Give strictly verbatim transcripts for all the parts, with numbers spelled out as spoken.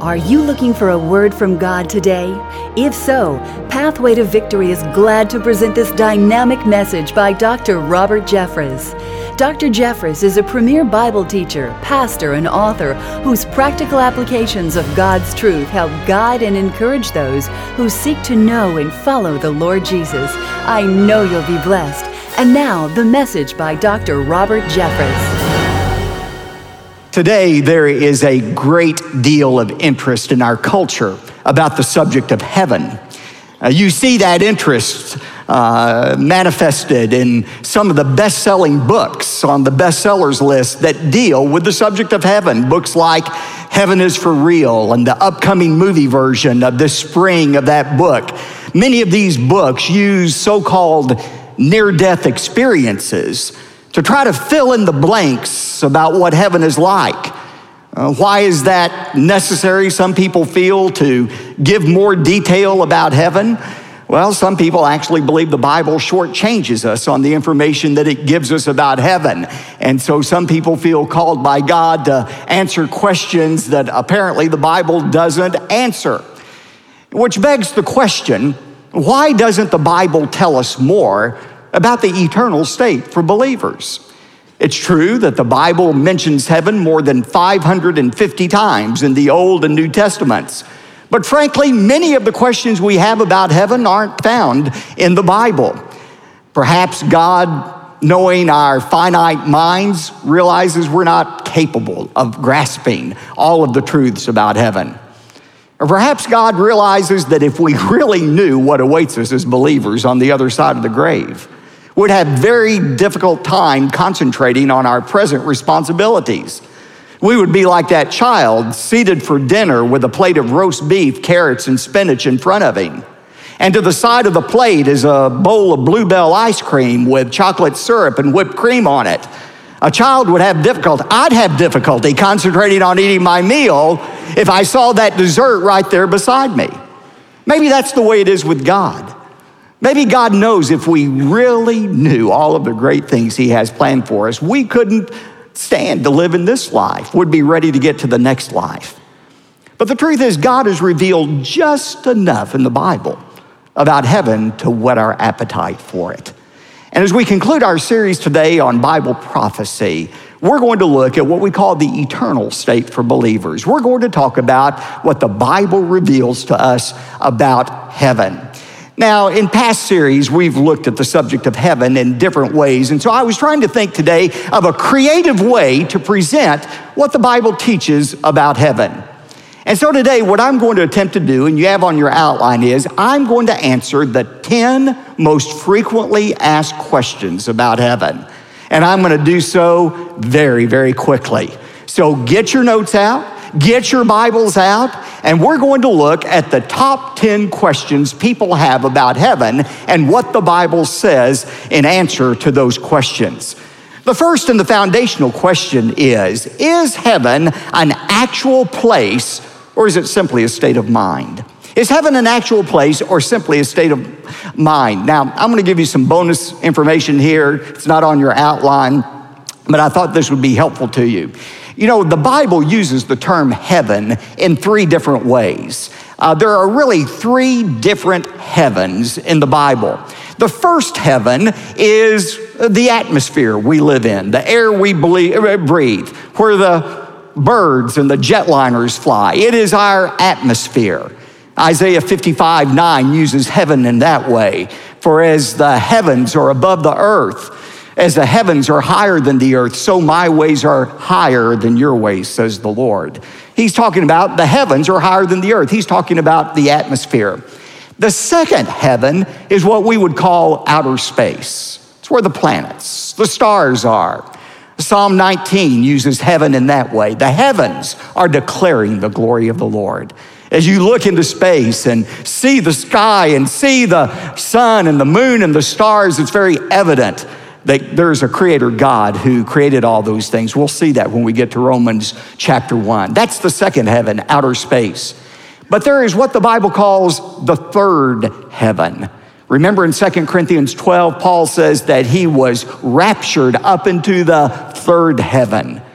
Are you looking for a word from God today? If so, Pathway to Victory is glad to present this dynamic message by Doctor Robert Jeffress. Doctor Jeffress is a premier Bible teacher, pastor, and author whose practical applications of God's truth help guide and encourage those who seek to know and follow the Lord Jesus. I know you'll be blessed. And now, the message by Doctor Robert Jeffress. Today, there is a great deal of interest in our culture about the subject of heaven. Uh, you see that interest uh, manifested in some of the best-selling books on the bestsellers list that deal with the subject of heaven. Books like Heaven is for Real and the upcoming movie version of the spring of that book. Many of these books use so-called near-death experiences to try to fill in the blanks about what heaven is like. Uh, why is that necessary, some people feel, to give more detail about heaven? Well, some people actually believe the Bible shortchanges us on the information that it gives us about heaven. And so some people feel called by God to answer questions that apparently the Bible doesn't answer. Which begs the question, why doesn't the Bible tell us more about the eternal state for believers? It's true that the Bible mentions heaven more than five hundred fifty times in the Old and New Testaments. But frankly, many of the questions we have about heaven aren't found in the Bible. Perhaps God, knowing our finite minds, realizes we're not capable of grasping all of the truths about heaven. Or perhaps God realizes that if we really knew what awaits us as believers on the other side of the grave, we'd have very difficult time concentrating on our present responsibilities. We would be like that child seated for dinner with a plate of roast beef, carrots, and spinach in front of him. And to the side of the plate is a bowl of Bluebell ice cream with chocolate syrup and whipped cream on it. A child would have difficulty, I'd have difficulty concentrating on eating my meal if I saw that dessert right there beside me. Maybe that's the way it is with God. Maybe God knows if we really knew all of the great things he has planned for us, we couldn't stand to live in this life. We'd be ready to get to the next life. But the truth is, God has revealed just enough in the Bible about heaven to whet our appetite for it. And as we conclude our series today on Bible prophecy, we're going to look at what we call the eternal state for believers. We're going to talk about what the Bible reveals to us about heaven. Now, in past series, we've looked at the subject of heaven in different ways, and so I was trying to think today of a creative way to present what the Bible teaches about heaven. And so today, what I'm going to attempt to do, and you have on your outline, is I'm going to answer the ten most frequently asked questions about heaven. And I'm going to do so very, very quickly. So get your notes out. Get your Bibles out, and we're going to look at the top ten questions people have about heaven and what the Bible says in answer to those questions. The first and the foundational question is, is heaven an actual place, or is it simply a state of mind? Is heaven an actual place or simply a state of mind? Now, I'm going to give you some bonus information here. It's not on your outline, but I thought this would be helpful to you. You know, the Bible uses the term heaven in three different ways. Uh, there are really three different heavens in the Bible. The first heaven is the atmosphere we live in, the air we breathe, where the birds and the jetliners fly. It is our atmosphere. Isaiah fifty-five nine uses heaven in that way. For as the heavens are above the earth, as the heavens are higher than the earth, so my ways are higher than your ways, says the Lord. He's talking about the heavens are higher than the earth. He's talking about the atmosphere. The second heaven is what we would call outer space. It's where the planets, the stars are. Psalm nineteen uses heaven in that way. The heavens are declaring the glory of the Lord. As you look into space and see the sky and see the sun and the moon and the stars, it's very evident that there's a creator God who created all those things. We'll see that when we get to Romans chapter one. That's the second heaven, outer space. But there is what the Bible calls the third heaven. Remember in Second Corinthians twelve, Paul says that he was raptured up into the third heaven.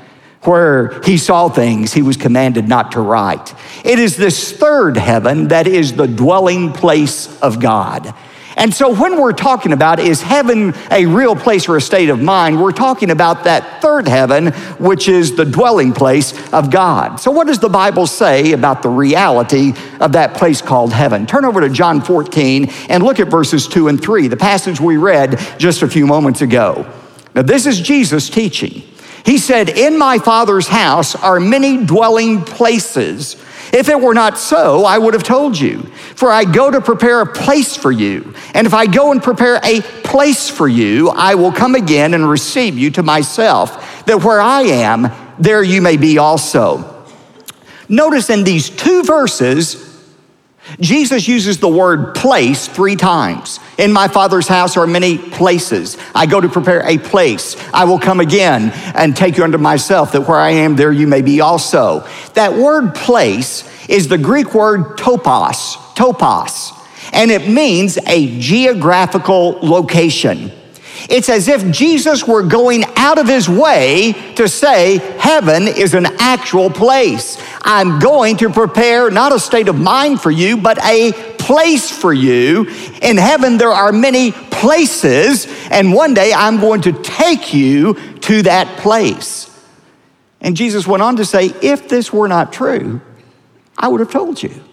where he saw things he was commanded not to write. It is this third heaven that is the dwelling place of God. And so when we're talking about is heaven a real place or a state of mind, we're talking about that third heaven, which is the dwelling place of God. So what does the Bible say about the reality of that place called heaven? Turn over to John fourteen and look at verses two and three, the passage we read just a few moments ago. Now this is Jesus teaching. He said, "In my Father's house are many dwelling places. If it were not so, I would have told you. For I go to prepare a place for you. And if I go and prepare a place for you, I will come again and receive you to myself, that where I am, there you may be also." Notice in these two verses, Jesus uses the word place three times. In my Father's house are many places. I go to prepare a place. I will come again and take you unto myself, that where I am, there you may be also. That word place is the Greek word topos, topos, and it means a geographical location. It's as if Jesus were going out of his way to say, heaven is an actual place. I'm going to prepare not a state of mind for you, but a place for you. In heaven, there are many places, and one day I'm going to take you to that place. And Jesus went on to say, if this were not true, I would have told you.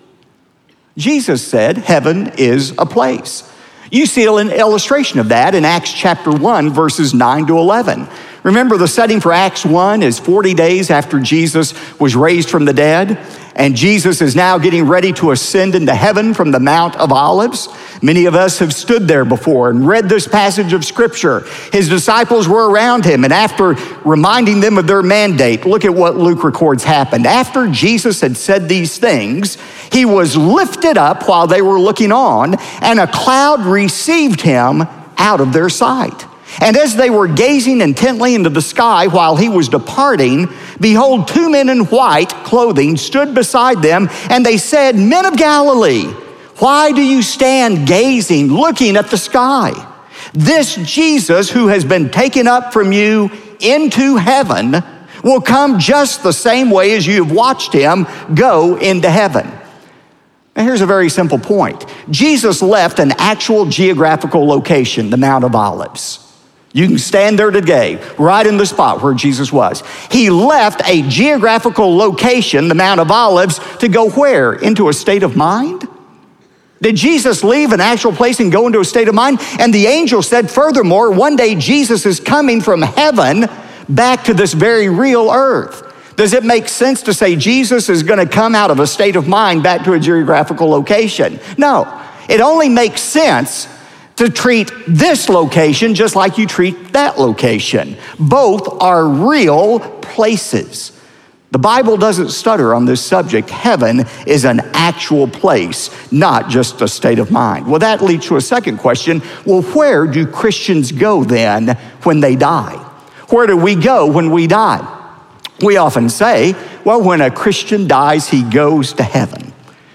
Jesus said, heaven is a place. You see an illustration of that in Acts chapter one, verses nine to eleven. Remember, the setting for Acts one is forty days after Jesus was raised from the dead, and Jesus is now getting ready to ascend into heaven from the Mount of Olives. Many of us have stood there before and read this passage of Scripture. His disciples were around him, and after reminding them of their mandate, look at what Luke records happened. After Jesus had said these things, he was lifted up while they were looking on, and a cloud received him out of their sight. And as they were gazing intently into the sky while he was departing, behold, two men in white clothing stood beside them, and they said, "Men of Galilee, why do you stand gazing, looking at the sky? This Jesus who has been taken up from you into heaven will come just the same way as you have watched him go into heaven." Now here's a very simple point. Jesus left an actual geographical location, the Mount of Olives. You can stand there today, right in the spot where Jesus was. He left a geographical location, the Mount of Olives, to go where? Into a state of mind? Did Jesus leave an actual place and go into a state of mind? And the angel said, furthermore, one day Jesus is coming from heaven back to this very real earth. Does it make sense to say Jesus is going to come out of a state of mind back to a geographical location? No, it only makes sense to treat this location just like you treat that location. Both are real places. The Bible doesn't stutter on this subject. Heaven is an actual place, not just a state of mind. Well, that leads to a second question. Well, where do Christians go then when they die? Where do we go when we die? We often say, well, when a Christian dies, he goes to heaven.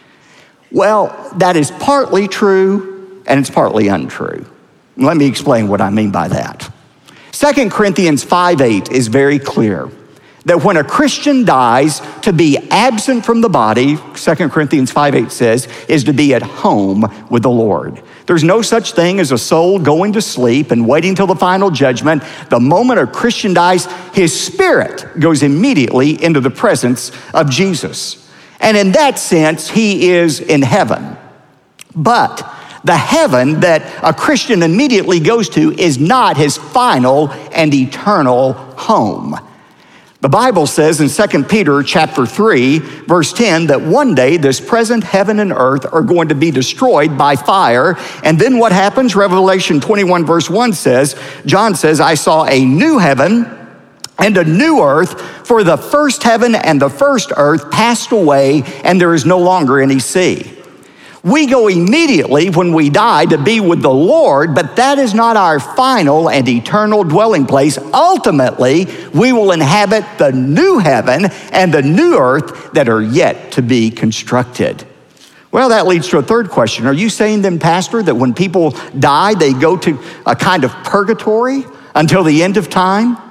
Well, that is partly true, and it's partly untrue. Let me explain what I mean by that. Second Corinthians five eight is very clear that when a Christian dies, to be absent from the body, Second Corinthians five eight says, is to be at home with the Lord. There's no such thing as a soul going to sleep and waiting till the final judgment. The moment a Christian dies, his spirit goes immediately into the presence of Jesus. And in that sense, he is in heaven. But the heaven that a Christian immediately goes to is not his final and eternal home. The Bible says in Second Peter chapter three, verse ten, that one day this present heaven and earth are going to be destroyed by fire. And then what happens? Revelation twenty-one verse one says, John says, "I saw a new heaven and a new earth, for the first heaven and the first earth passed away, and there is no longer any sea." We go immediately when we die to be with the Lord, but that is not our final and eternal dwelling place. Ultimately, we will inhabit the new heaven and the new earth that are yet to be constructed. Well, that leads to a third question. Are you saying then, Pastor, that when people die, they go to a kind of purgatory until the end of time?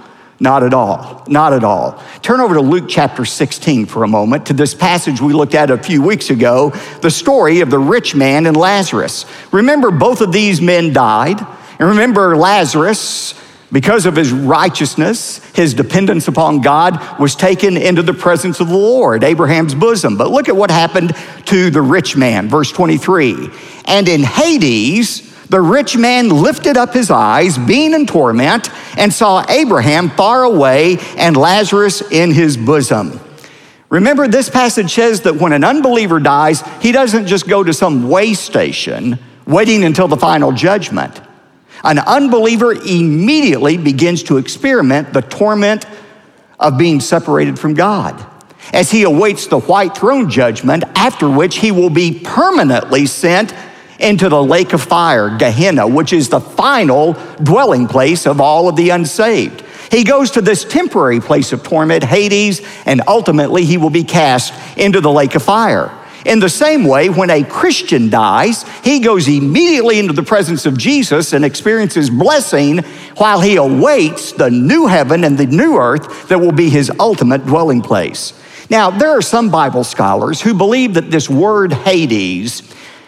Not at all, not at all. Turn over to Luke chapter sixteen for a moment, to this passage we looked at a few weeks ago, the story of the rich man and Lazarus. Remember, both of these men died. And remember, Lazarus, because of his righteousness, his dependence upon God, was taken into the presence of the Lord, Abraham's bosom. But look at what happened to the rich man, verse twenty-three. And in Hades, the rich man lifted up his eyes, being in torment, and saw Abraham far away and Lazarus in his bosom. Remember, this passage says that when an unbeliever dies, he doesn't just go to some way station waiting until the final judgment. An unbeliever immediately begins to experiment the torment of being separated from God as he awaits the white throne judgment, after which he will be permanently sent into the lake of fire, Gehenna, which is the final dwelling place of all of the unsaved. He goes to this temporary place of torment, Hades, and ultimately he will be cast into the lake of fire. In the same way, when a Christian dies, he goes immediately into the presence of Jesus and experiences blessing while he awaits the new heaven and the new earth that will be his ultimate dwelling place. Now, there are some Bible scholars who believe that this word Hades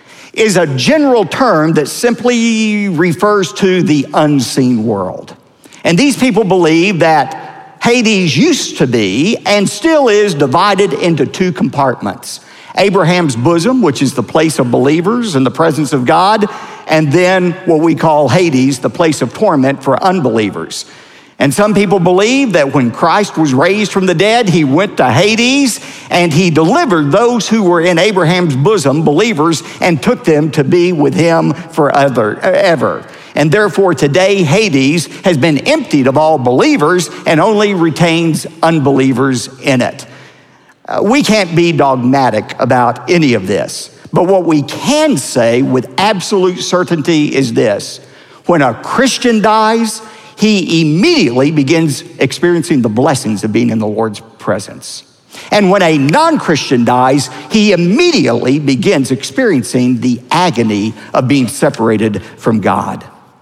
is a general term that simply refers to the unseen world. And these people believe that Hades used to be and still is divided into two compartments. Abraham's bosom, which is the place of believers in the presence of God, and then what we call Hades, the place of torment for unbelievers. And some people believe that when Christ was raised from the dead, he went to Hades and he delivered those who were in Abraham's bosom, believers, and took them to be with him forever. Ever. And therefore today Hades has been emptied of all believers and only retains unbelievers in it. Uh, we can't be dogmatic about any of this, but what we can say with absolute certainty is this: when a Christian dies, he immediately begins experiencing the blessings of being in the Lord's presence. And when a non-Christian dies, he immediately begins experiencing the agony of being separated from God.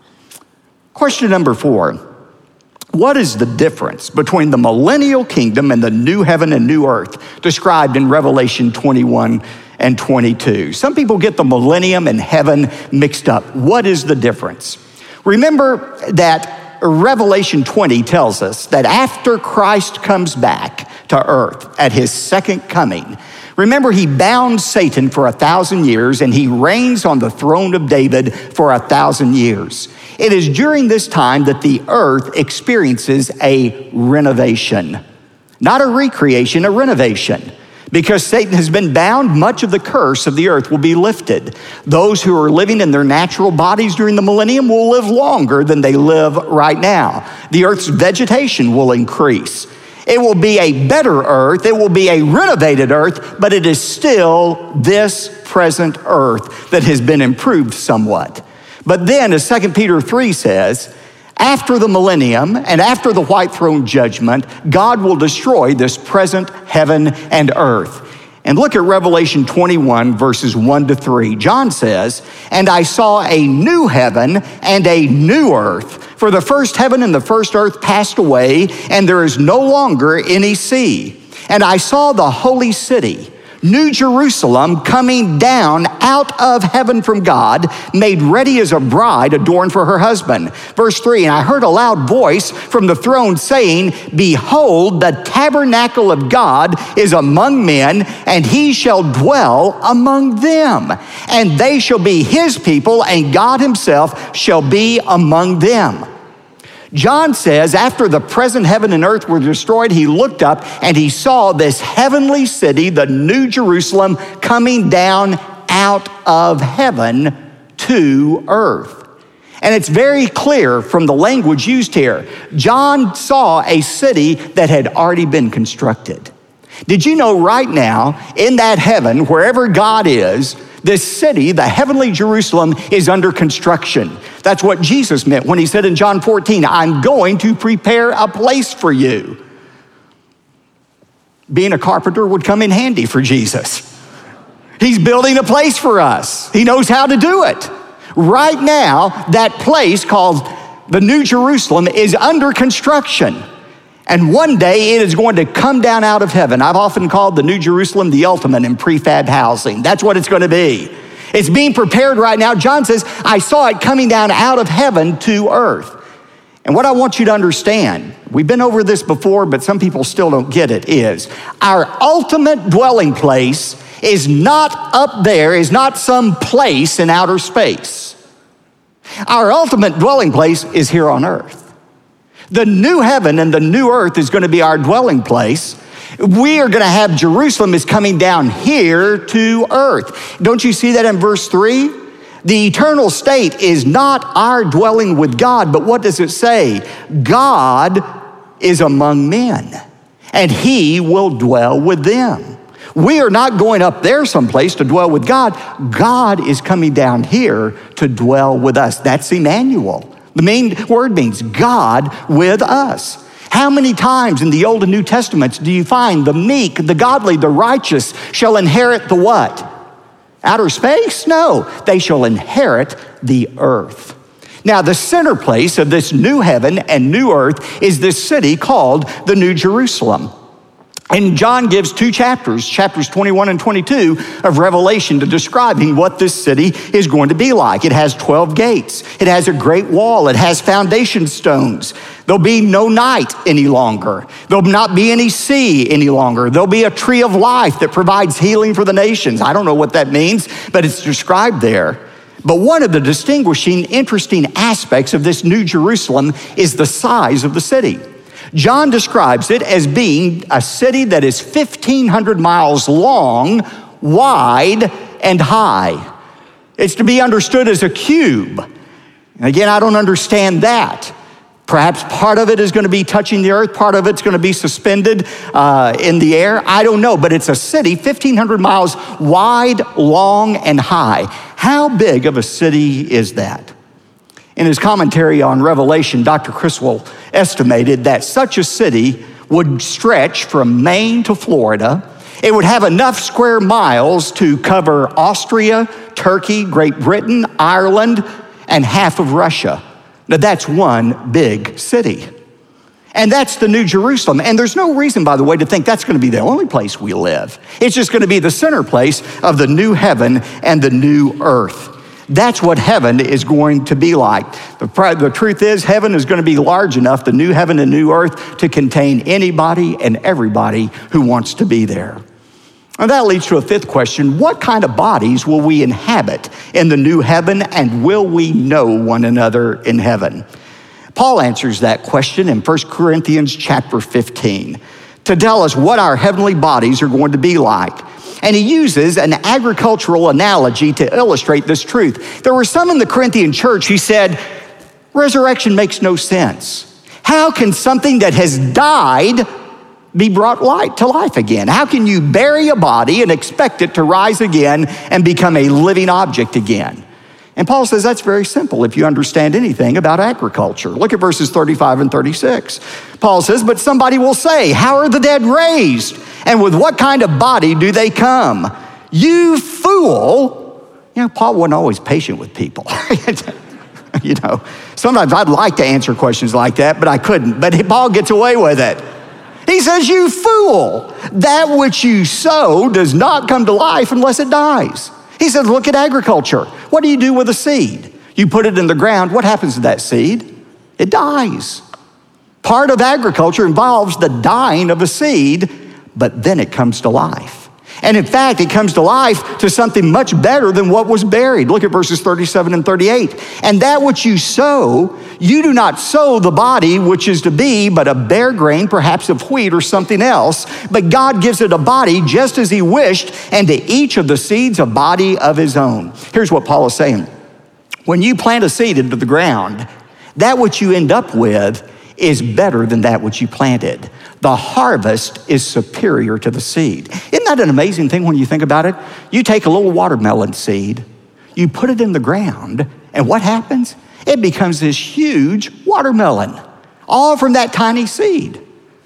Question number four. What is the difference between the millennial kingdom and the new heaven and new earth described in Revelation twenty-one and twenty-two? Some people get the millennium and heaven mixed up. What is the difference? Remember that Revelation twenty tells us that after Christ comes back to earth at his second coming, remember, he bound Satan for a thousand years and he reigns on the throne of David for a thousand years. It is during this time that the earth experiences a renovation. Not a recreation, a renovation. Because Satan has been bound, much of the curse of the earth will be lifted. Those who are living in their natural bodies during the millennium will live longer than they live right now. The earth's vegetation will increase. It will be a better earth, it will be a renovated earth, but it is still this present earth that has been improved somewhat. But then, as Second Peter three says, after the millennium and after the white throne judgment, God will destroy this present heaven and earth. And look at Revelation twenty-one, verses one to three. John says, "And I saw a new heaven and a new earth. For the first heaven and the first earth passed away, and there is no longer any sea. And I saw the holy city, New Jerusalem, coming down out of heaven from God, made ready as a bride adorned for her husband." Verse three, "And I heard a loud voice from the throne saying, Behold, the tabernacle of God is among men, and he shall dwell among them. And they shall be his people, and God himself shall be among them." John says after the present heaven and earth were destroyed, he looked up and he saw this heavenly city, the New Jerusalem, coming down out of heaven to earth. And it's very clear from the language used here. John saw a city that had already been constructed. Did you know right now, in that heaven, wherever God is, this city, the heavenly Jerusalem, is under construction. That's what Jesus meant when he said in John fourteen, "I'm going to prepare a place for you." Being a carpenter would come in handy for Jesus. He's building a place for us. He knows how to do it. Right now, that place called the New Jerusalem is under construction. And one day it is going to come down out of heaven. I've often called the New Jerusalem the ultimate in prefab housing. That's what it's going to be. It's being prepared right now. John says, I saw it coming down out of heaven to earth. And what I want you to understand, we've been over this before, but some people still don't get it, is our ultimate dwelling place is not up there, is not some place in outer space. Our ultimate dwelling place is here on earth. The new heaven and the new earth is going to be our dwelling place. We are going to have Jerusalem is coming down here to earth. Don't you see that in verse three? The eternal state is not our dwelling with God, but what does it say? God is among men, and he will dwell with them. We are not going up there someplace to dwell with God. God is coming down here to dwell with us. That's Emmanuel. The main word means God with us. How many times in the Old and New Testaments do you find the meek, the godly, the righteous shall inherit the what? Outer space? No, they shall inherit the earth. Now, the center place of this new heaven and new earth is this city called the New Jerusalem. And John gives two chapters, chapters twenty-one and twenty-two of Revelation, to describing what this city is going to be like. It has twelve gates. It has a great wall. It has foundation stones. There'll be no night any longer. There'll not be any sea any longer. There'll be a tree of life that provides healing for the nations. I don't know what that means, but it's described there. But one of the distinguishing, interesting aspects of this New Jerusalem is the size of the city. John describes it as being a city that is fifteen hundred miles long, wide, and high. It's to be understood as a cube. And again, I don't understand that. Perhaps part of it is going to be touching the earth, part of it's going to be suspended uh, in the air. I don't know, but it's a city fifteen hundred miles wide, long, and high. How big of a city is that? In his commentary on Revelation, Doctor Criswell estimated that such a city would stretch from Maine to Florida. It would have enough square miles to cover Austria, Turkey, Great Britain, Ireland, and half of Russia. Now that's one big city. And that's the New Jerusalem. And there's no reason, by the way, to think that's going to be the only place we live. It's just going to be the center place of the new heaven and the new earth. That's what heaven is going to be like. The, the truth is, heaven is going to be large enough, the new heaven and new earth, to contain anybody and everybody who wants to be there. And that leads to a fifth question. What kind of bodies will we inhabit in the new heaven, and will we know one another in heaven? Paul answers that question in First Corinthians chapter fifteen to tell us what our heavenly bodies are going to be like. And he uses an agricultural analogy to illustrate this truth. There were some in the Corinthian church who said, resurrection makes no sense. How can something that has died be brought light to life again? How can you bury a body and expect it to rise again and become a living object again? And Paul says that's very simple if you understand anything about agriculture. Look at verses thirty-five and thirty-six. Paul says, but somebody will say, how are the dead raised? And with what kind of body do they come? You fool. You know, Paul wasn't always patient with people. You know, sometimes I'd like to answer questions like that, but I couldn't. But Paul gets away with it. He says, you fool. That which you sow does not come to life unless it dies. He says, look at agriculture. What do you do with a seed? You put it in the ground. What happens to that seed? It dies. Part of agriculture involves the dying of a seed, but then it comes to life. And in fact, it comes to life to something much better than what was buried. Look at verses thirty-seven and thirty-eight. And that which you sow, you do not sow the body which is to be, but a bare grain, perhaps of wheat or something else. But God gives it a body just as he wished, and to each of the seeds a body of his own. Here's what Paul is saying. When you plant a seed into the ground, that which you end up with is better than that which you planted. The harvest is superior to the seed. Isn't that an amazing thing when you think about it? You take a little watermelon seed, you put it in the ground, and what happens? It becomes this huge watermelon, all from that tiny seed.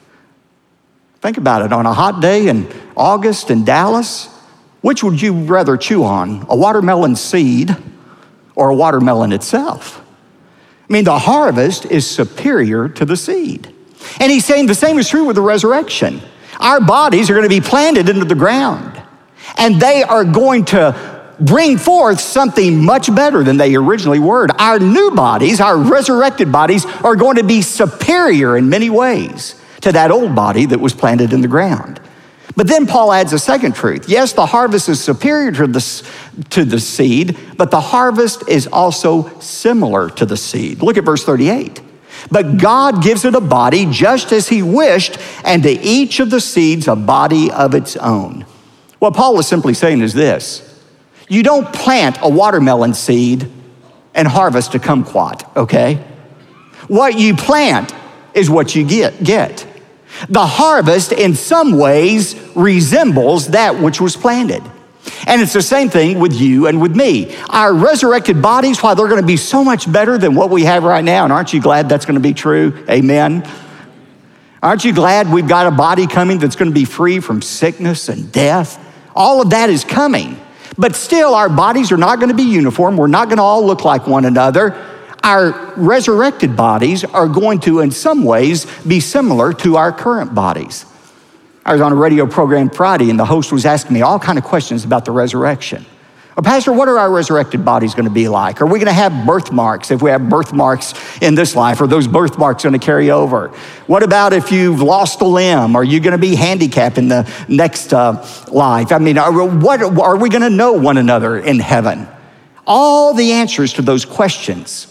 Think about it. On a hot day in August in Dallas, which would you rather chew on, a watermelon seed or a watermelon itself? I mean, the harvest is superior to the seed. And he's saying the same is true with the resurrection. Our bodies are going to be planted into the ground, and they are going to bring forth something much better than they originally were. Our new bodies, our resurrected bodies, are going to be superior in many ways to that old body that was planted in the ground. But then Paul adds a second truth. Yes, the harvest is superior to the, to the seed, but the harvest is also similar to the seed. Look at verse thirty-eight. But God gives it a body just as he wished, and to each of the seeds a body of its own. What Paul is simply saying is this: you don't plant a watermelon seed and harvest a kumquat, okay? What you plant is what you get. get. The harvest in some ways resembles that which was planted. And it's the same thing with you and with me. Our resurrected bodies, while they're going to be so much better than what we have right now, and aren't you glad that's going to be true? Amen. Aren't you glad we've got a body coming that's going to be free from sickness and death? All of that is coming. But still, our bodies are not going to be uniform. We're not going to all look like one another. Our resurrected bodies are going to, in some ways, be similar to our current bodies. I was on a radio program Friday, and the host was asking me all kinds of questions about the resurrection. Well, Pastor, what are our resurrected bodies going to be like? Are we going to have birthmarks if we have birthmarks in this life? Are those birthmarks going to carry over? What about if you've lost a limb? Are you going to be handicapped in the next uh, life? I mean, are, what, are we going to know one another in heaven? All the answers to those questions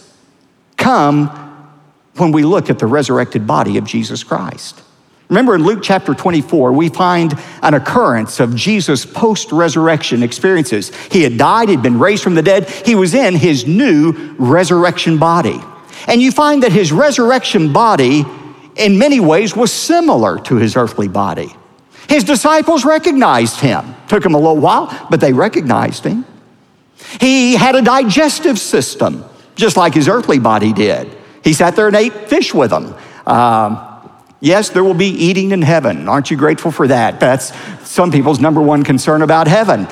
come when we look at the resurrected body of Jesus Christ. Remember in Luke chapter twenty-four, we find an occurrence of Jesus' post-resurrection experiences. He had died, he'd been raised from the dead. He was in his new resurrection body. And you find that his resurrection body, in many ways, was similar to his earthly body. His disciples recognized him. Took him a little while, but they recognized him. He had a digestive system, just like his earthly body did. He sat there and ate fish with them. Um, Yes, there will be eating in heaven. Aren't you grateful for that? That's some people's number one concern about heaven.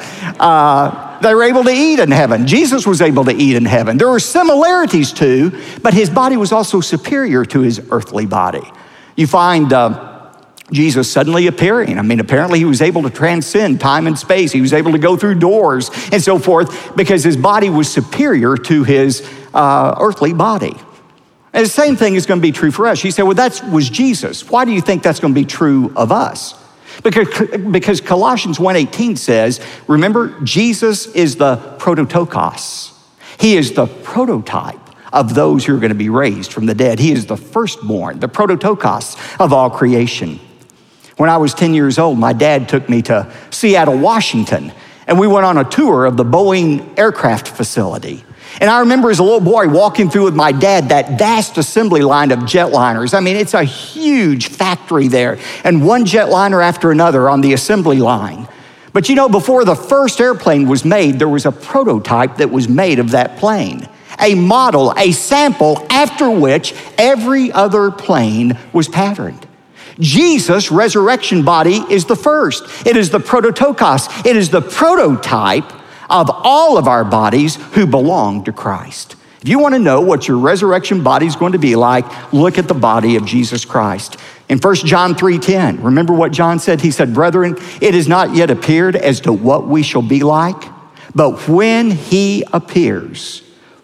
Uh, they were able to eat in heaven. Jesus was able to eat in heaven. There were similarities too, but his body was also superior to his earthly body. You find uh, Jesus suddenly appearing. I mean, apparently he was able to transcend time and space. He was able to go through doors and so forth because his body was superior to his uh, earthly body. And the same thing is going to be true for us. You say, well, that was Jesus. Why do you think that's going to be true of us? Because, because Colossians one eighteen says, remember, Jesus is the prototokos. He is the prototype of those who are going to be raised from the dead. He is the firstborn, the prototokos of all creation. When I was ten years old, my dad took me to Seattle, Washington, and we went on a tour of the Boeing aircraft facility. And I remember as a little boy walking through with my dad that vast assembly line of jetliners. I mean, it's a huge factory there, and one jetliner after another on the assembly line. But you know, before the first airplane was made, there was a prototype that was made of that plane, a model, a sample after which every other plane was patterned. Jesus' resurrection body is the first. It is the prototokos. It is the prototype of all of our bodies who belong to Christ. If you want to know what your resurrection body is going to be like, look at the body of Jesus Christ. In First John three ten, remember what John said? He said, brethren, it has not yet appeared as to what we shall be like, but when he appears,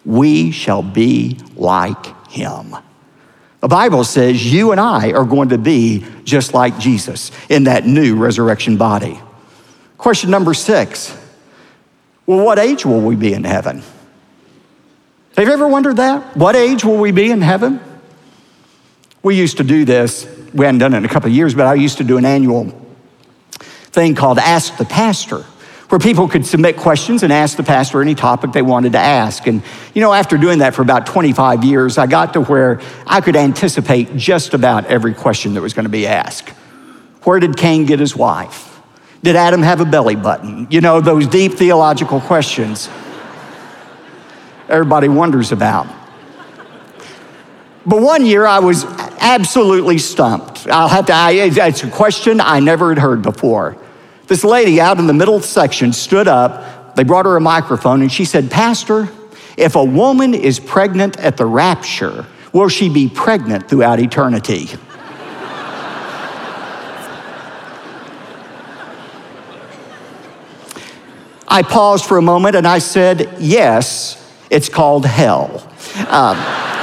we shall be like him. The Bible says you and I are going to be just like Jesus in that new resurrection body. Question number six. Well, what age will we be in heaven? Have you ever wondered that? What age will we be in heaven? We used to do this. We hadn't done it in a couple of years, but I used to do an annual thing called Ask the Pastor, where people could submit questions and ask the pastor any topic they wanted to ask. And, you know, after doing that for about twenty-five years, I got to where I could anticipate just about every question that was going to be asked. Where did Cain get his wife? Did Adam have a belly button? You know, those deep theological questions everybody wonders about. But one year I was absolutely stumped. I'll have to, I, it's a question I never had heard before. This lady out in the middle section stood up, they brought her a microphone, and she said, Pastor, if a woman is pregnant at the rapture, will she be pregnant throughout eternity? I paused for a moment and I said, yes, it's called hell. Um,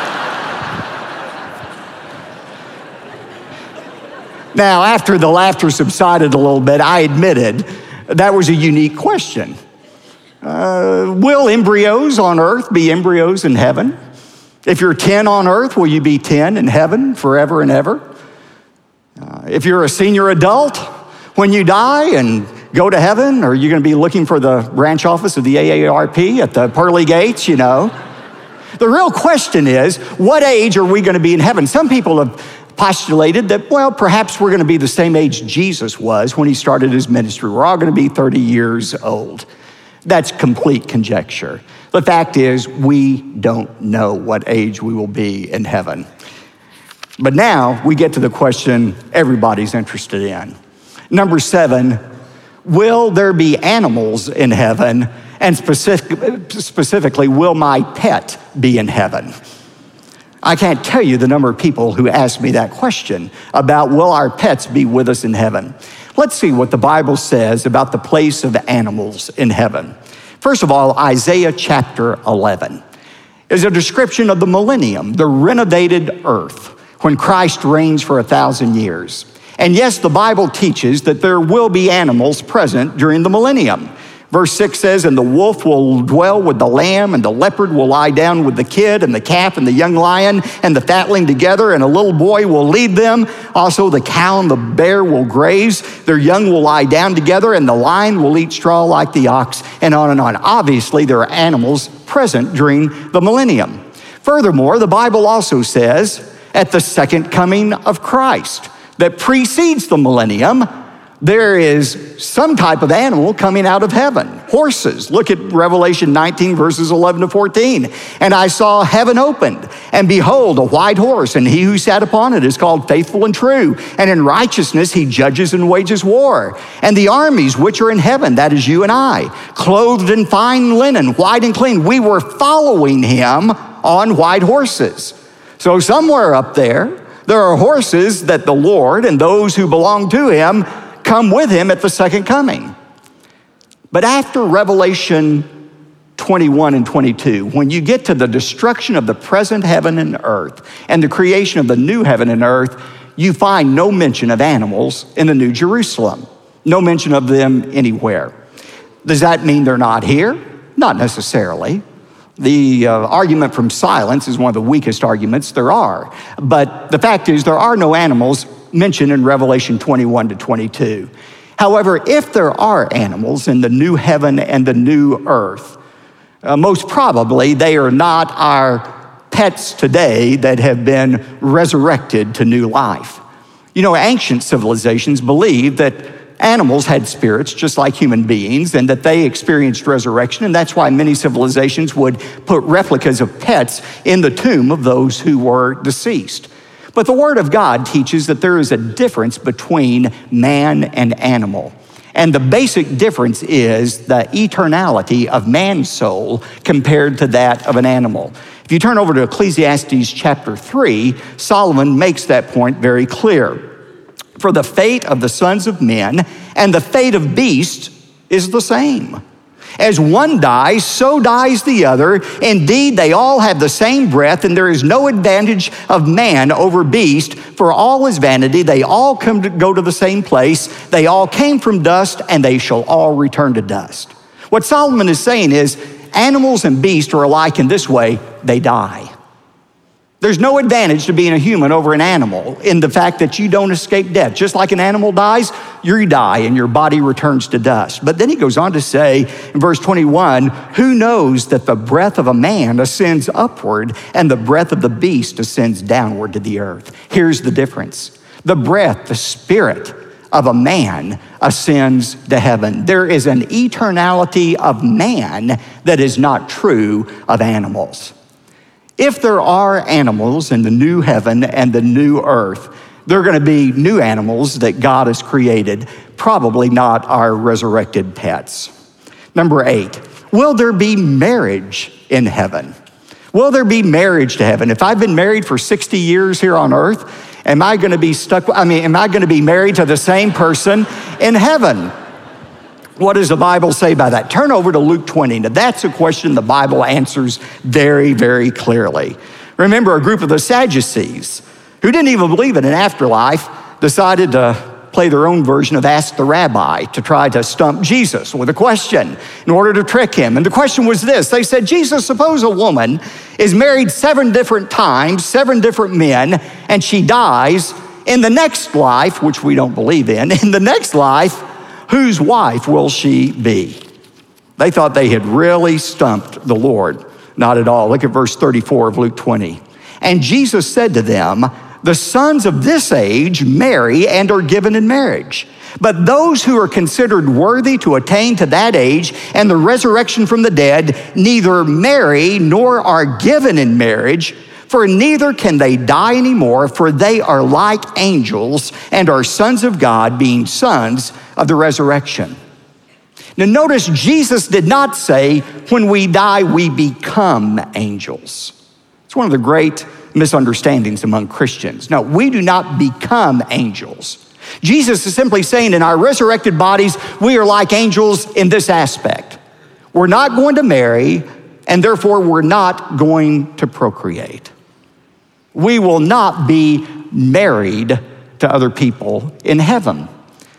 now, after the laughter subsided a little bit, I admitted that was a unique question. Uh, will embryos on earth be embryos in heaven? If you're ten on earth, will you be ten in heaven forever and ever? Uh, if you're a senior adult, when you die and go to heaven, are you going to be looking for the branch office of the A A R P at the pearly gates, you know? The real question is, what age are we going to be in heaven? Some people have postulated that, well, perhaps we're going to be the same age Jesus was when he started his ministry. We're all going to be thirty years old. That's complete conjecture. The fact is, we don't know what age we will be in heaven. But now we get to the question everybody's interested in. Number seven, will there be animals in heaven? And specific, specifically, will my pet be in heaven? I can't tell you the number of people who ask me that question about will our pets be with us in heaven. Let's see what the Bible says about the place of animals in heaven. First of all, Isaiah chapter eleven is a description of the millennium, the renovated earth, when Christ reigns for a thousand years. And yes, the Bible teaches that there will be animals present during the millennium. Verse six says, and the wolf will dwell with the lamb, and the leopard will lie down with the kid, and the calf and the young lion and the fatling together, and a little boy will lead them. Also the cow and the bear will graze. Their young will lie down together, and the lion will eat straw like the ox, and on and on. Obviously, there are animals present during the millennium. Furthermore, the Bible also says, at the second coming of Christ that precedes the millennium, there is some type of animal coming out of heaven. Horses. Look at Revelation nineteen, verses eleven to fourteen. And I saw heaven opened, and behold, a white horse, and he who sat upon it is called Faithful and True. And in righteousness he judges and wages war. And the armies which are in heaven, that is you and I, clothed in fine linen, white and clean, we were following him on white horses. So somewhere up there, there are horses that the Lord and those who belong to him come with him at the second coming. But after Revelation twenty-one and twenty-two, when you get to the destruction of the present heaven and earth and the creation of the new heaven and earth, you find no mention of animals in the New Jerusalem. No mention of them anywhere. Does that mean they're not here? Not necessarily. The uh, argument from silence is one of the weakest arguments there are. But the fact is, there are no animals mentioned in Revelation twenty-one to twenty-two. However, if there are animals in the new heaven and the new earth, uh, most probably they are not our pets today that have been resurrected to new life. You know, ancient civilizations believed that animals had spirits just like human beings and that they experienced resurrection, and that's why many civilizations would put replicas of pets in the tomb of those who were deceased. But the Word of God teaches that there is a difference between man and animal. And the basic difference is the eternality of man's soul compared to that of an animal. If you turn over to Ecclesiastes chapter three, Solomon makes that point very clear. For the fate of the sons of men and the fate of beasts is the same. As one dies, so dies the other. Indeed, they all have the same breath, and there is no advantage of man over beast. For all is vanity, they all come to go to the same place. They all came from dust, and they shall all return to dust. What Solomon is saying is, animals and beasts are alike in this way: they die. There's no advantage to being a human over an animal in the fact that you don't escape death. Just like an animal dies, you die and your body returns to dust. But then he goes on to say in verse twenty-one, who knows that the breath of a man ascends upward and the breath of the beast ascends downward to the earth? Here's the difference. The breath, the spirit of a man ascends to heaven. There is an eternality of man that is not true of animals. If there are animals in the new heaven and the new earth, there are going to be new animals that God has created, probably not our resurrected pets. Number eight, will there be marriage in heaven? Will there be marriage to heaven? If I've been married for sixty years here on earth, am I going to be stuck, I mean, am I going to be married to the same person in heaven? What does the Bible say by that? Turn over to Luke twenty. Now, that's a question the Bible answers very, very clearly. Remember, a group of the Sadducees, who didn't even believe in an afterlife, decided to play their own version of Ask the Rabbi to try to stump Jesus with a question in order to trick him. And the question was this. They said, Jesus, suppose a woman is married seven different times, seven different men, and she dies. In the next life, which we don't believe in, in the next life, whose wife will she be? They thought they had really stumped the Lord. Not at all. Look at verse thirty-four of Luke twenty. And Jesus said to them, the sons of this age marry and are given in marriage. But those who are considered worthy to attain to that age and the resurrection from the dead neither marry nor are given in marriage, for neither can they die anymore, for they are like angels and are sons of God, being sons of the resurrection. Now notice Jesus did not say, when we die, we become angels. It's one of the great misunderstandings among Christians. No, we do not become angels. Jesus is simply saying in our resurrected bodies, we are like angels in this aspect. We're not going to marry, and therefore we're not going to procreate. We will not be married to other people in heaven.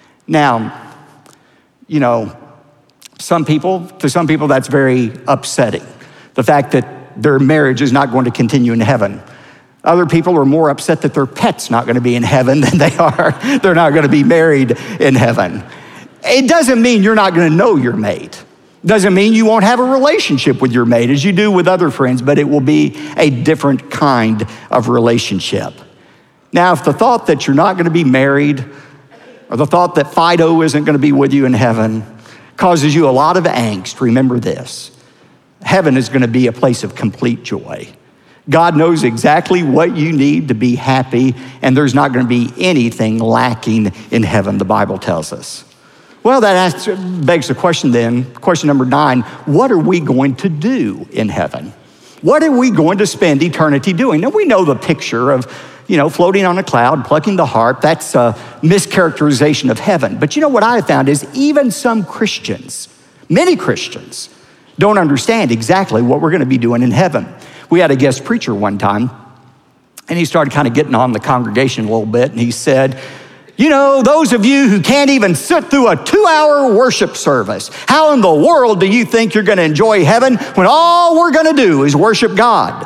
Now, you know, some people, to some people that's very upsetting. The fact that their marriage is not going to continue in heaven. Other people are more upset that their pet's not going to be in heaven than they are. They're not going to be married in heaven. It doesn't mean you're not going to know your mate. Doesn't mean you won't have a relationship with your mate as you do with other friends, but it will be a different kind of relationship. Now, if the thought that you're not going to be married or the thought that Fido isn't going to be with you in heaven causes you a lot of angst, remember this. Heaven is going to be a place of complete joy. God knows exactly what you need to be happy, and there's not going to be anything lacking in heaven, the Bible tells us. Well, that asks, begs the question then, question number nine, what are we going to do in heaven? What are we going to spend eternity doing? Now, we know the picture of, you know, floating on a cloud, plucking the harp. That's a mischaracterization of heaven. But you know what I have found is even some Christians, many Christians, don't understand exactly what we're going to be doing in heaven. We had a guest preacher one time, and he started kind of getting on the congregation a little bit, and he said, you know, those of you who can't even sit through a two-hour worship service, how in the world do you think you're going to enjoy heaven when all we're going to do is worship God?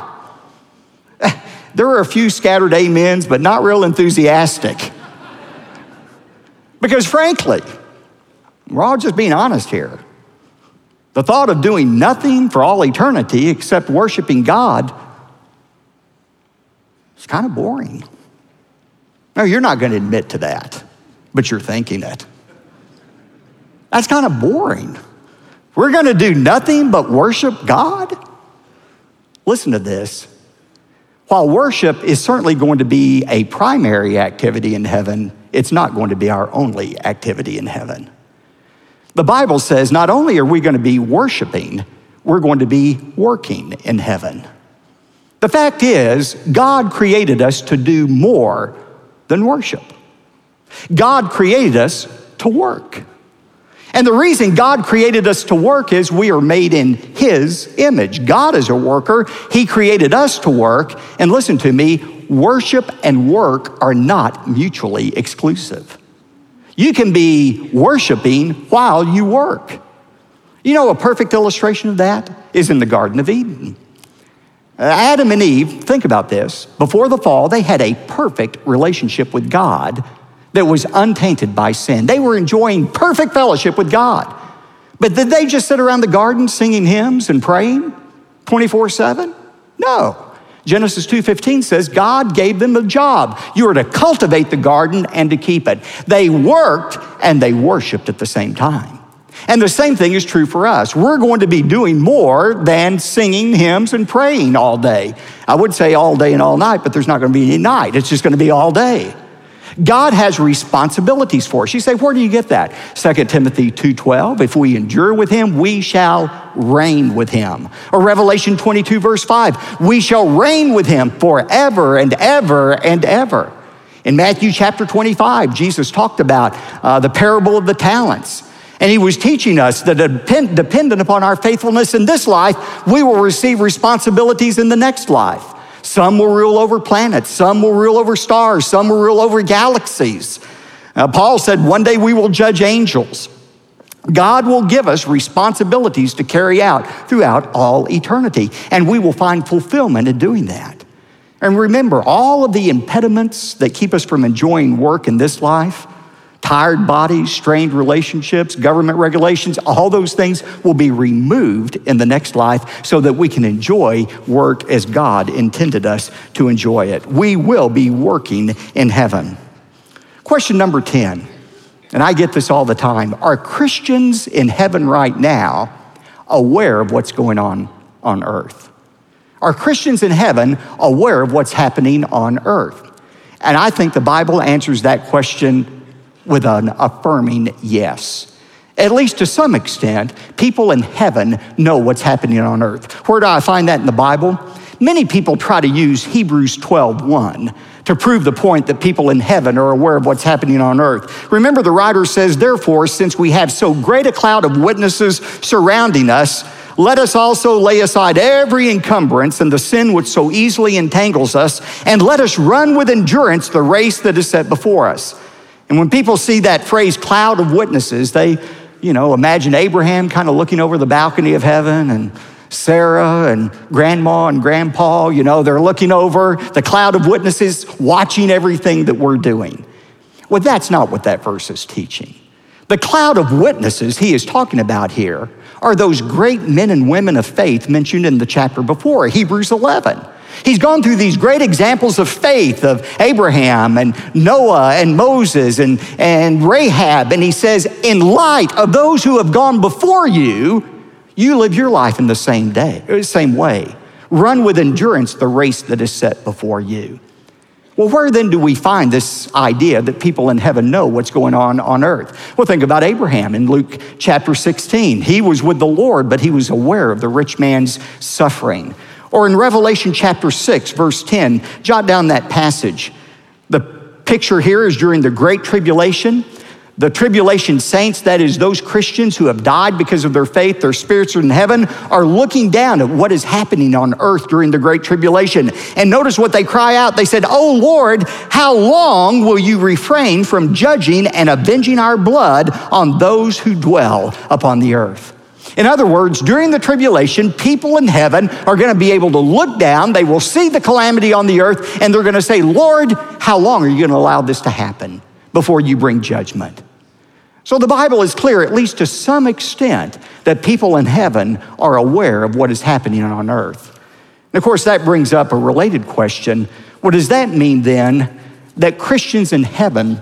There were a few scattered amens, but not real enthusiastic. Because frankly, we're all just being honest here. The thought of doing nothing for all eternity except worshiping God is kind of boring. No, you're not going to admit to that, but you're thinking it. That's kind of boring. We're going to do nothing but worship God? Listen to this. While worship is certainly going to be a primary activity in heaven, it's not going to be our only activity in heaven. The Bible says not only are we going to be worshiping, we're going to be working in heaven. The fact is, God created us to do more than worship. God created us to work. And the reason God created us to work is we are made in His image. God is a worker. He created us to work. And listen to me, worship and work are not mutually exclusive. You can be worshiping while you work. You know, a perfect illustration of that is in the Garden of Eden. Adam and Eve, think about this. Before the fall, they had a perfect relationship with God that was untainted by sin. They were enjoying perfect fellowship with God. But did they just sit around the garden singing hymns and praying twenty-four seven? No. Genesis two fifteen says God gave them a job. You are to cultivate the garden and to keep it. They worked and they worshiped at the same time. And the same thing is true for us. We're going to be doing more than singing hymns and praying all day. I would say all day and all night, but there's not going to be any night. It's just going to be all day. God has responsibilities for us. You say, where do you get that? Second Timothy two twelve, if we endure with him, we shall reign with him. Or Revelation twenty-two verse five, we shall reign with him forever and ever and ever. In Matthew chapter twenty-five, Jesus talked about uh, the parable of the talents. And he was teaching us that depend, dependent upon our faithfulness in this life, we will receive responsibilities in the next life. Some will rule over planets, some will rule over stars, some will rule over galaxies. Now, Paul said one day we will judge angels. God will give us responsibilities to carry out throughout all eternity, and we will find fulfillment in doing that. And remember, all of the impediments that keep us from enjoying work in this life, tired bodies, strained relationships, government regulations, all those things will be removed in the next life so that we can enjoy work as God intended us to enjoy it. We will be working in heaven. Question number ten, and I get this all the time. Are Christians in heaven right now aware of what's going on on earth? Are Christians in heaven aware of what's happening on earth? And I think the Bible answers that question with an affirming yes. At least to some extent, people in heaven know what's happening on earth. Where do I find that in the Bible? Many people try to use Hebrews twelve one to prove the point that people in heaven are aware of what's happening on earth. Remember, the writer says, therefore, since we have so great a cloud of witnesses surrounding us, let us also lay aside every encumbrance and the sin which so easily entangles us, and let us run with endurance the race that is set before us. And when people see that phrase, cloud of witnesses, they, you know, imagine Abraham kind of looking over the balcony of heaven, and Sarah and grandma and grandpa, you know, they're looking over the cloud of witnesses, watching everything that we're doing. Well, that's not what that verse is teaching. The cloud of witnesses he is talking about here are those great men and women of faith mentioned in the chapter before, Hebrews eleven. He's gone through these great examples of faith of Abraham and Noah and Moses and, and Rahab. And he says, in light of those who have gone before you, you live your life in the same day, same way. Run with endurance the race that is set before you. Well, where then do we find this idea that people in heaven know what's going on on earth? Well, think about Abraham in Luke chapter sixteen. He was with the Lord, but he was aware of the rich man's suffering. Or in Revelation chapter six, verse ten, jot down that passage. The picture here is during the Great Tribulation. The tribulation saints, that is those Christians who have died because of their faith, their spirits are in heaven, are looking down at what is happening on earth during the Great Tribulation. And notice what they cry out. They said, "Oh Lord, how long will you refrain from judging and avenging our blood on those who dwell upon the earth?" In other words, during the tribulation, people in heaven are going to be able to look down, they will see the calamity on the earth, and they're going to say, "Lord, how long are you going to allow this to happen before you bring judgment?" So the Bible is clear, at least to some extent, that people in heaven are aware of what is happening on earth. And of course, that brings up a related question. What does that mean then that Christians in heaven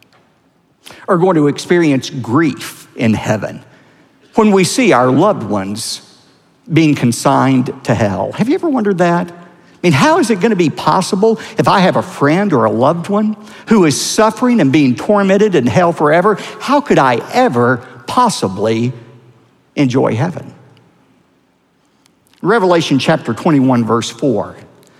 are going to experience grief in heaven when we see our loved ones being consigned to hell? Have you ever wondered that? I mean, how is it going to be possible if I have a friend or a loved one who is suffering and being tormented in hell forever? How could I ever possibly enjoy heaven? Revelation chapter twenty-one, verse four,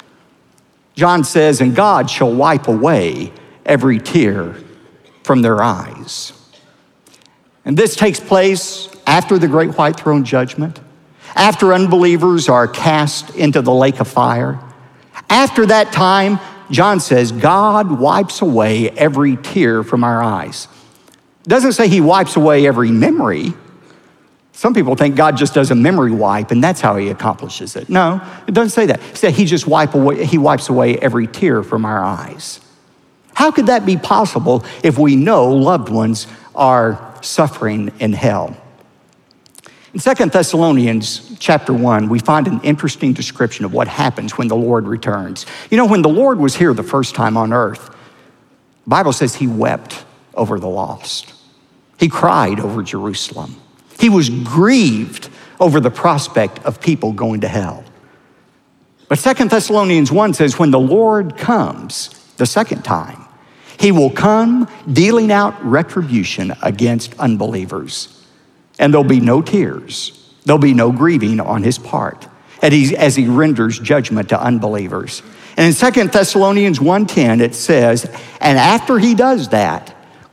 John says, "And God shall wipe away every tear from their eyes." And this takes place after the great white throne judgment, after unbelievers are cast into the lake of fire. After that time, John says, God wipes away every tear from our eyes. It doesn't say he wipes away every memory. Some people think God just does a memory wipe and that's how he accomplishes it. No, it doesn't say that. It says he just wipe away, he wipes away every tear from our eyes. How could that be possible if we know loved ones are suffering in hell? In Second Thessalonians chapter one, we find an interesting description of what happens when the Lord returns. You know, when the Lord was here the first time on earth, the Bible says he wept over the lost. He cried over Jerusalem. He was grieved over the prospect of people going to hell. But Second Thessalonians one says when the Lord comes the second time, he will come dealing out retribution against unbelievers. And there'll be no tears. There'll be no grieving on his part as he, as he renders judgment to unbelievers. And in Second Thessalonians one ten, it says, and after he does that,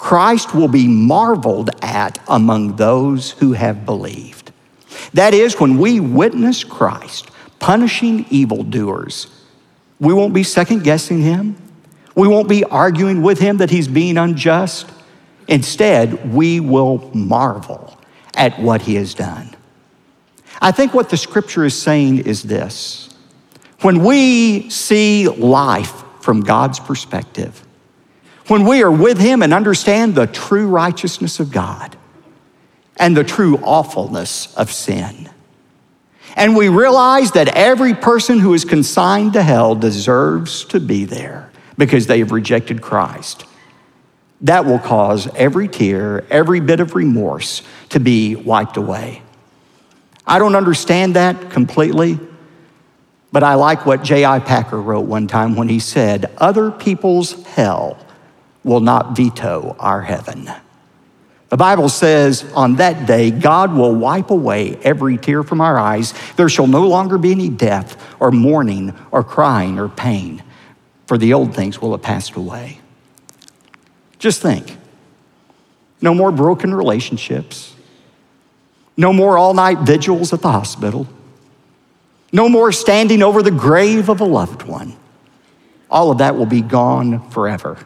Christ will be marveled at among those who have believed. That is, when we witness Christ punishing evildoers, we won't be second-guessing him. We won't be arguing with him that he's being unjust. Instead, we will marvel at what he has done. I think what the scripture is saying is this. When we see life from God's perspective, when we are with him and understand the true righteousness of God and the true awfulness of sin, and we realize that every person who is consigned to hell deserves to be there because they have rejected Christ, that will cause every tear, every bit of remorse to be wiped away. I don't understand that completely, but I like what J I Packer wrote one time when he said, "Other people's hell will not veto our heaven." The Bible says on that day, God will wipe away every tear from our eyes. There shall no longer be any death or mourning or crying or pain, for the old things will have passed away. Just think, no more broken relationships, no more all-night vigils at the hospital, no more standing over the grave of a loved one. All of that will be gone forever.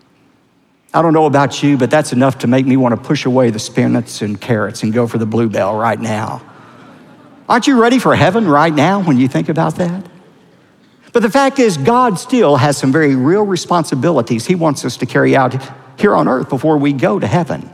I don't know about you, but that's enough to make me want to push away the spinach and carrots and go for the bluebell right now. Aren't you ready for heaven right now when you think about that? But the fact is, God still has some very real responsibilities he wants us to carry out here on earth before we go to heaven.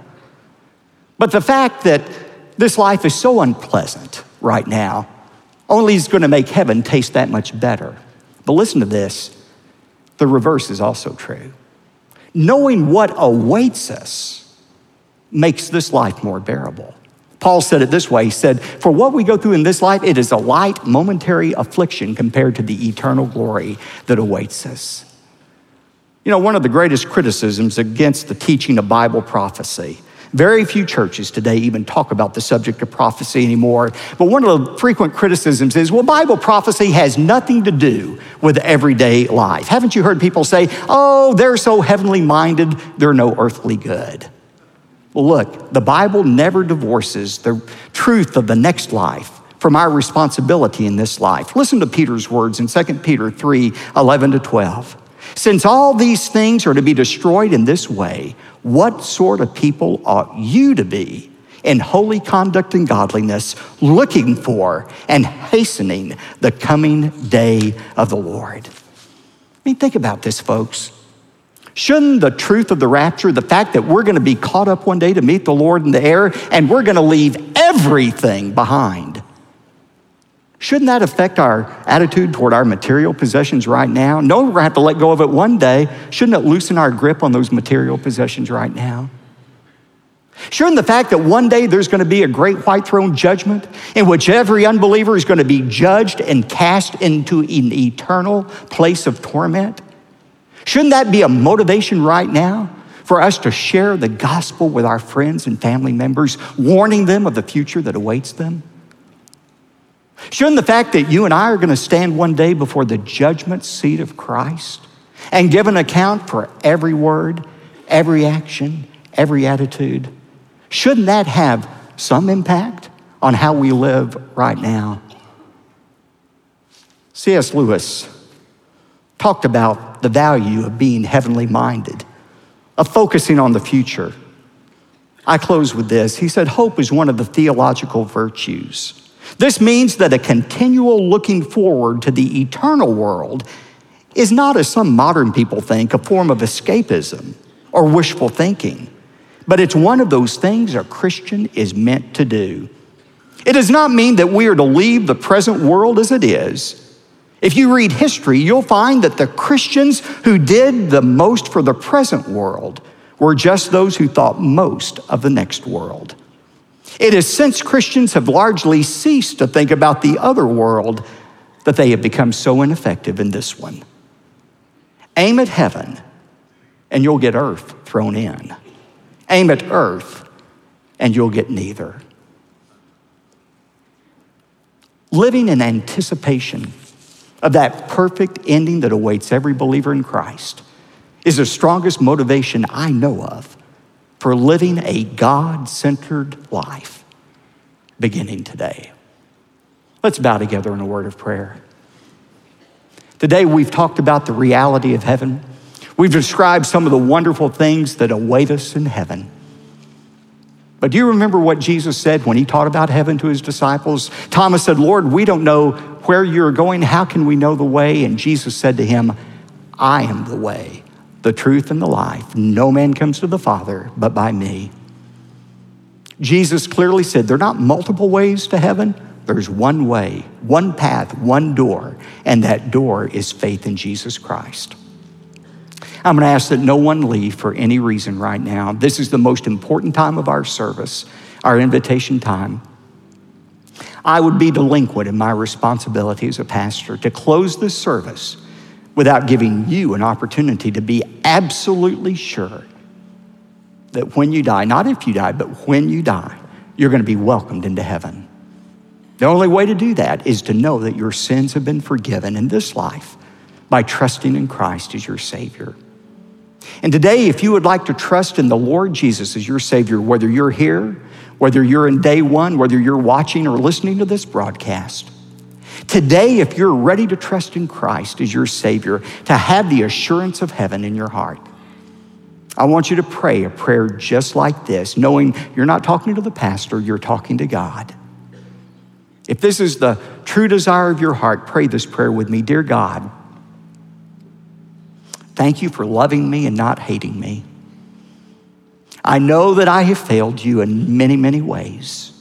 But the fact that this life is so unpleasant right now only is going to make heaven taste that much better. But listen to this, the reverse is also true. Knowing what awaits us makes this life more bearable. Paul said it this way, he said, "For what we go through in this life, it is a light, momentary affliction compared to the eternal glory that awaits us." You know, one of the greatest criticisms against the teaching of Bible prophecy, very few churches today even talk about the subject of prophecy anymore, but one of the frequent criticisms is, well, Bible prophecy has nothing to do with everyday life. Haven't you heard people say, oh, they're so heavenly minded, they're no earthly good? Well, look, the Bible never divorces the truth of the next life from our responsibility in this life. Listen to Peter's words in Second Peter three, eleven to twelve. "Since all these things are to be destroyed in this way, what sort of people ought you to be in holy conduct and godliness, looking for and hastening the coming day of the Lord?" I mean, think about this, folks. Shouldn't the truth of the rapture, the fact that we're going to be caught up one day to meet the Lord in the air and we're going to leave everything behind, shouldn't that affect our attitude toward our material possessions right now? No, we're going to have to let go of it one day. Shouldn't it loosen our grip on those material possessions right now? Shouldn't the fact that one day there's going to be a great white throne judgment in which every unbeliever is going to be judged and cast into an eternal place of torment, shouldn't that be a motivation right now for us to share the gospel with our friends and family members, warning them of the future that awaits them? Shouldn't the fact that you and I are going to stand one day before the judgment seat of Christ and give an account for every word, every action, every attitude, shouldn't that have some impact on how we live right now? C S Lewis talked about the value of being heavenly minded, of focusing on the future. I close with this. He said, hope is one of the theological virtues. This means that a continual looking forward to the eternal world is not, as some modern people think, a form of escapism or wishful thinking, but it's one of those things a Christian is meant to do. It does not mean that we are to leave the present world as it is. If you read history, you'll find that the Christians who did the most for the present world were just those who thought most of the next world. It is since Christians have largely ceased to think about the other world that they have become so ineffective in this one. Aim at heaven, and you'll get earth thrown in. Aim at earth, and you'll get neither. Living in anticipation of that perfect ending that awaits every believer in Christ is the strongest motivation I know of for living a God-centered life beginning today. Let's bow together in a word of prayer. Today we've talked about the reality of heaven. We've described some of the wonderful things that await us in heaven. But do you remember what Jesus said when he taught about heaven to his disciples? Thomas said, Lord, we don't know where you're going. How can we know the way? And Jesus said to him, I am the way, the truth, and the life. No man comes to the Father but by me. Jesus clearly said there are not multiple ways to heaven. There's one way, one path, one door, and that door is faith in Jesus Christ. I'm going to ask that no one leave for any reason right now. This is the most important time of our service, our invitation time. I would be delinquent in my responsibility as a pastor to close this service without giving you an opportunity to be absolutely sure that when you die, not if you die, but when you die, you're going to be welcomed into heaven. The only way to do that is to know that your sins have been forgiven in this life by trusting in Christ as your Savior. And today, if you would like to trust in the Lord Jesus as your Savior, whether you're here, whether you're in day one, whether you're watching or listening to this broadcast, today, if you're ready to trust in Christ as your Savior, to have the assurance of heaven in your heart, I want you to pray a prayer just like this, knowing you're not talking to the pastor, you're talking to God. If this is the true desire of your heart, pray this prayer with me. Dear God, thank you for loving me and not hating me. I know that I have failed you in many, many ways.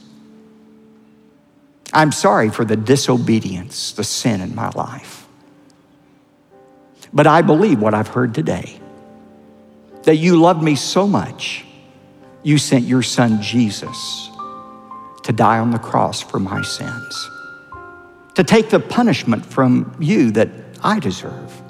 I'm sorry for the disobedience, the sin in my life. But I believe what I've heard today, that you loved me so much, you sent your son Jesus to die on the cross for my sins, to take the punishment from you that I deserve.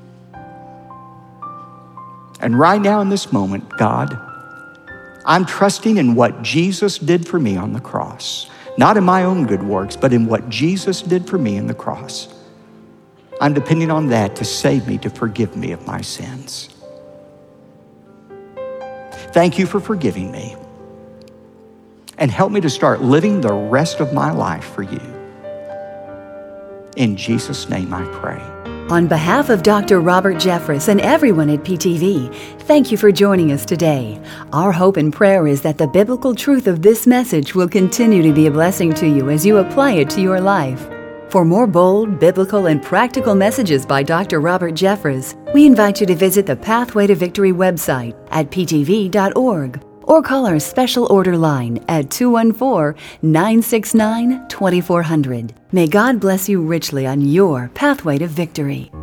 And right now in this moment, God, I'm trusting in what Jesus did for me on the cross, not in my own good works, but in what Jesus did for me on the cross. I'm depending on that to save me, to forgive me of my sins. Thank you for forgiving me. And help me to start living the rest of my life for you. In Jesus' name I pray. On behalf of Doctor Robert Jeffress and everyone at P T V, thank you for joining us today. Our hope and prayer is that the biblical truth of this message will continue to be a blessing to you as you apply it to your life. For more bold, biblical, and practical messages by Doctor Robert Jeffress, we invite you to visit the Pathway to Victory website at p t v dot org or call our special order line at two one four, nine six nine, two four zero zero. May God bless you richly on your pathway to victory.